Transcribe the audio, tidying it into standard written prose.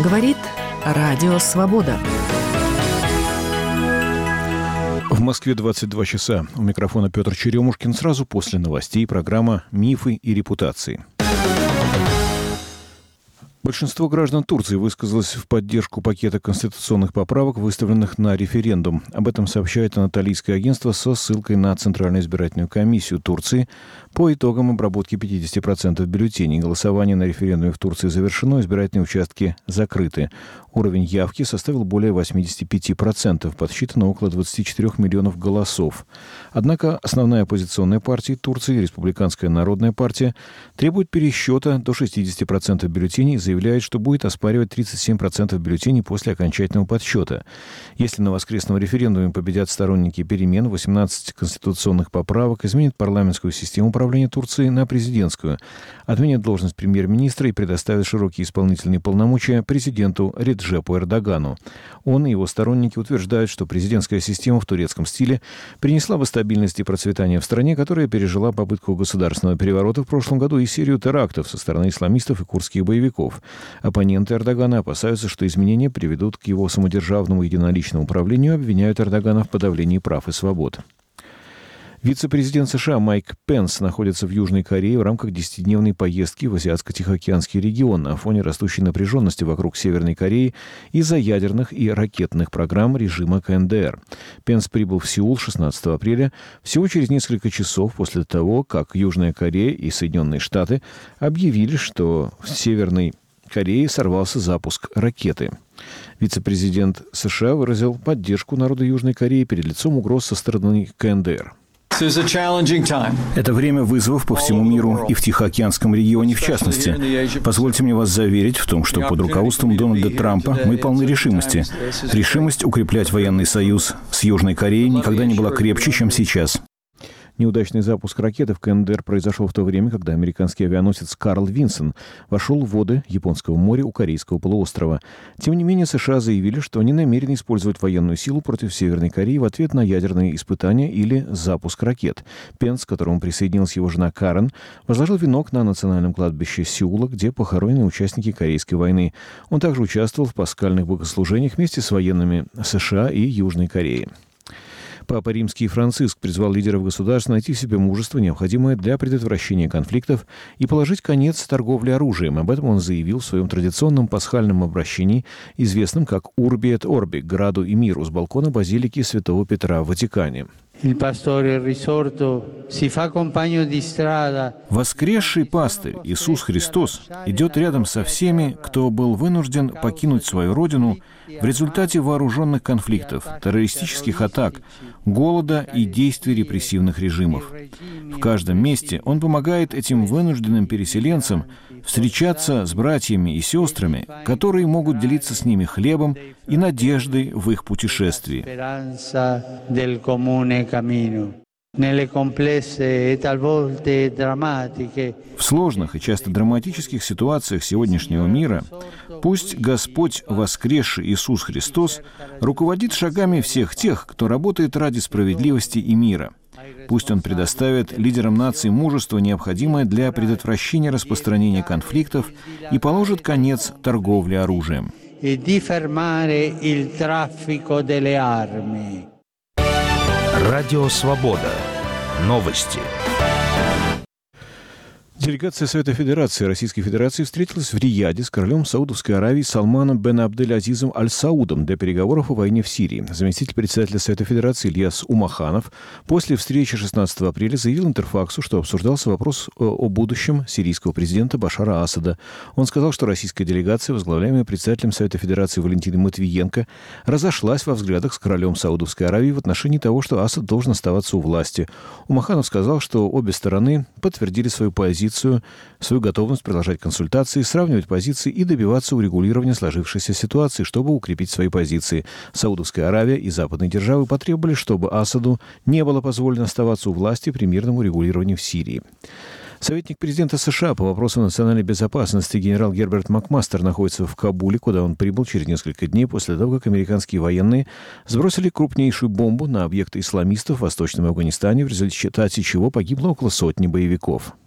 Говорит Радио Свобода. В Москве 22 часа. У микрофона Петр Черемушкин. Сразу после новостей программа «Мифы и репутации». Большинство граждан Турции высказалось в поддержку пакета конституционных поправок, выставленных на референдум. Об этом сообщает анатолийское агентство со ссылкой на Центральную избирательную комиссию Турции. По итогам обработки 50% бюллетеней голосование на референдуме в Турции завершено, избирательные участки закрыты. Уровень явки составил более 85%, подсчитано около 24 миллионов голосов. Однако основная оппозиционная партия Турции, Республиканская народная партия, требует пересчета до 60% бюллетеней и заявляет, что будет оспаривать 37% бюллетеней после окончательного подсчета. Если на воскресном референдуме победят сторонники перемен, 18 конституционных поправок изменят парламентскую систему управления Турции на президентскую, отменят должность премьер-министра и предоставят широкие исполнительные полномочия президенту Реджепу Эрдогану. Он и его сторонники утверждают, что президентская система в турецком стиле принесла бы стабильность и процветание в стране, которая пережила попытку государственного переворота в прошлом году и серию терактов со стороны исламистов и курдских боевиков. Оппоненты Эрдогана опасаются, что изменения приведут к его самодержавному единоличному управлению и обвиняют Эрдогана в подавлении прав и свобод. Вице-президент США Майк Пенс находится в Южной Корее в рамках 10-дневной поездки в Азиатско-Тихоокеанский регион на фоне растущей напряженности вокруг Северной Кореи из-за ядерных и ракетных программ режима КНДР. Пенс прибыл в Сеул 16 апреля, всего через несколько часов после того, как Южная Корея и Соединенные Штаты объявили, что в Северной Корее сорвался запуск ракеты. Вице-президент США выразил поддержку народу Южной Кореи перед лицом угроз со стороны КНДР. Это время вызовов по всему миру и в Тихоокеанском регионе в частности. Позвольте мне вас заверить в том, что под руководством Дональда Трампа мы полны решимости. Решимость укреплять военный союз с Южной Кореей никогда не была крепче, чем сейчас. Неудачный запуск ракеты в КНДР произошел в то время, когда американский авианосец «Карл Винсон» вошел в воды Японского моря у Корейского полуострова. Тем не менее, США заявили, что они намерены использовать военную силу против Северной Кореи в ответ на ядерные испытания или запуск ракет. Пенс, к которому присоединилась его жена Карен, возложил венок на национальном кладбище Сеула, где похоронены участники Корейской войны. Он также участвовал в пасхальных богослужениях вместе с военными США и Южной Кореи. Папа Римский Франциск призвал лидеров государств найти в себе мужество, необходимое для предотвращения конфликтов, и положить конец торговле оружием. Об этом он заявил в своем традиционном пасхальном обращении, известном как «Урби эт Орби» — «Граду и миру» с балкона базилики Святого Петра в Ватикане. Воскресший пастырь Иисус Христос идет рядом со всеми, кто был вынужден покинуть свою родину в результате вооруженных конфликтов, террористических атак, голода и действий репрессивных режимов. В каждом месте он помогает этим вынужденным переселенцам встречаться с братьями и сестрами, которые могут делиться с ними хлебом и надеждой в их путешествии. В сложных и часто драматических ситуациях сегодняшнего мира пусть Господь, воскресший Иисус Христос, руководит шагами всех тех, кто работает ради справедливости и мира. Пусть Он предоставит лидерам наций мужество, необходимое для предотвращения распространения конфликтов, и положит конец торговле оружием. Радио Свобода. Новости. Делегация Совета Федерации Российской Федерации встретилась в Рияде с королем Саудовской Аравии Салманом бен Абдель-Азизом Аль-Саудом для переговоров о войне в Сирии. Заместитель председателя Совета Федерации Ильяс Умаханов после встречи 16 апреля заявил Интерфаксу, что обсуждался вопрос о будущем сирийского президента Башара Асада. Он сказал, что российская делегация, возглавляемая председателем Совета Федерации Валентиной Матвиенко, разошлась во взглядах с королем Саудовской Аравии в отношении того, что Асад должен оставаться у власти. Умаханов сказал, что обе стороны подтвердили свою позицию, свою готовность продолжать консультации, сравнивать позиции и добиваться урегулирования сложившейся ситуации, чтобы укрепить свои позиции. Саудовская Аравия и западные державы потребовали, чтобы Асаду не было позволено оставаться у власти при мирном урегулировании в Сирии. Советник президента США по вопросам национальной безопасности генерал Герберт Макмастер находится в Кабуле, куда он прибыл через несколько дней после того, как американские военные сбросили крупнейшую бомбу на объекты исламистов в Восточном Афганистане, в результате чего погибло около 100 боевиков.